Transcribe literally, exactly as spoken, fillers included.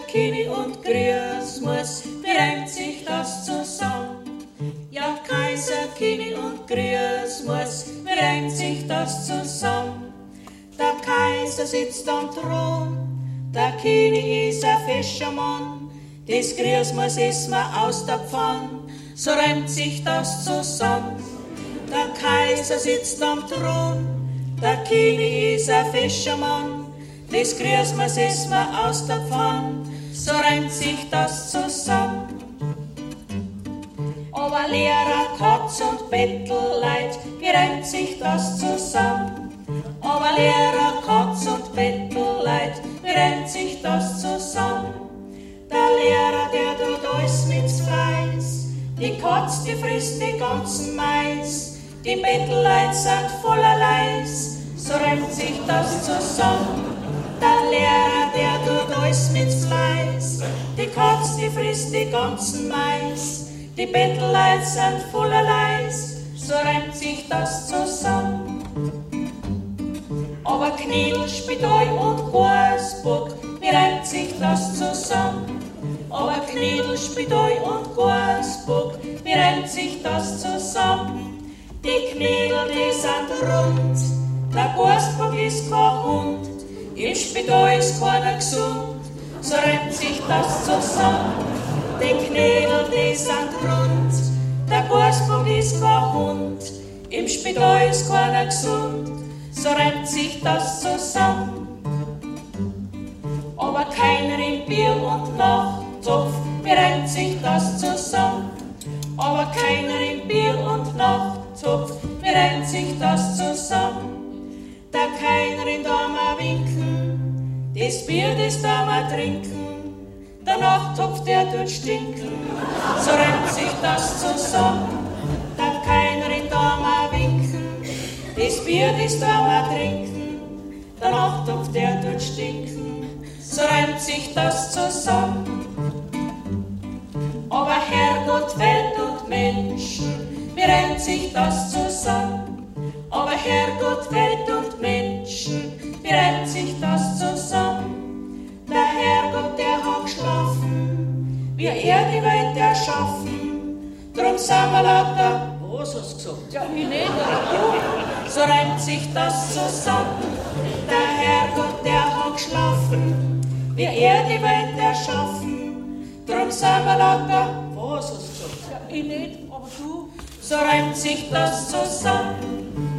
Kini und Christmas, wie reimt sich das zusammen? Ja, Kaiser, Kini und Christmas, wie reimt sich das zusammen? Der Kaiser sitzt am Thron, der Kini ist ein Fischermann, das Christmas ist mir aus der Pfann, so reimt sich das zusammen. Der Kaiser sitzt am Thron, der Kini ist ein Fischermann, das Christmas ist mir aus der Pfann, so reimt sich das zusammen. Aber Lehrer, Katz und Bettelleid, wie reimt sich das zusammen? Aber Lehrer, Katz und Bettelleid, wie reimt sich das zusammen? Der Lehrer, der tut alles mit Fleiß, die Katz, die frisst die ganzen Mais, die Bettelleid sind voller Leis, so reimt sich das zusammen. Der Lehrer, der tut alles mit Fleiß, die Katz, die frisst die ganzen Mais, die Bettelleid sind voller Leis, so reimt sich das zusammen. Aber Knädel, Spitoi und Gorsburg, wie reimt sich das zusammen? Aber Knädel, Spitoi und Gorsburg, wie reimt sich das zusammen? Die Knädel, die sind rund, der Gorsburg ist kein Hund, im Spitoi ist keiner gesund, so reimt sich das zusammen. Die Knädel, die sind rund, der Gorsburg ist kein Hund, im Spitoi ist keiner gesund, so reimt sich das zusammen. Aber keiner im Bier und Nachttopf, wie reimt sich das zusammen? Aber keiner im Bier und Nachttopf, wie reimt sich das zusammen? Der keiner in Dama winken, das Bier, das Dama trinken, der Nachttopf, der tut stinken, so reimt sich das zusammen. Der keiner in Dama winken, das Bier, das Dama trinken, der Nachttopf, der tut stinken, so reimt sich das zusammen. Aber Herrgott, Welt und Menschen, wie reimt sich das zusammen? Aber Herrgott, Welt und Menschen, wie reimt sich das zusammen? Der Herrgott, der hat geschlafen, wie er die Welt erschaffen, drum sind wir lauter. Was hast du gesagt? Ja, ich nicht, aber so reimt sich das zusammen. Der Herrgott, der hat geschlafen, wie er die Welt erschaffen, drum sind wir lauter. Was hast du gesagt? Ja, ich nicht, aber du. So reimt sich das zusammen.